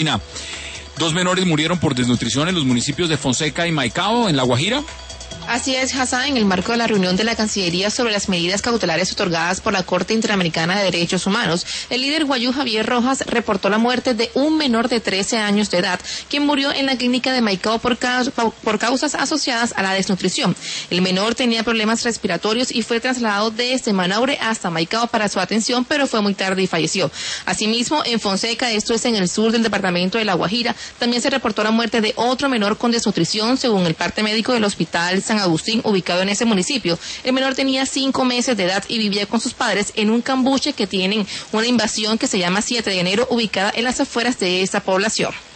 Dos menores murieron por desnutrición en los municipios de Fonseca y Maicao, en La Guajira. Así es, Hassan, en el marco de la reunión de la Cancillería sobre las medidas cautelares otorgadas por la Corte Interamericana de Derechos Humanos, el líder guayú Javier Rojas reportó la muerte de un menor de 13 años de edad, quien murió en la clínica de Maicao por causas asociadas a la desnutrición. El menor tenía problemas respiratorios y fue trasladado desde Manaure hasta Maicao para su atención, pero fue muy tarde y falleció. Asimismo, en Fonseca, esto es en el sur del departamento de La Guajira, también se reportó la muerte de otro menor con desnutrición, según el parte médico del Hospital San Agustín, ubicado en ese municipio. El menor tenía 5 meses de edad y vivía con sus padres en un cambuche que tienen una invasión que se llama 7 de enero, ubicada en las afueras de esa población.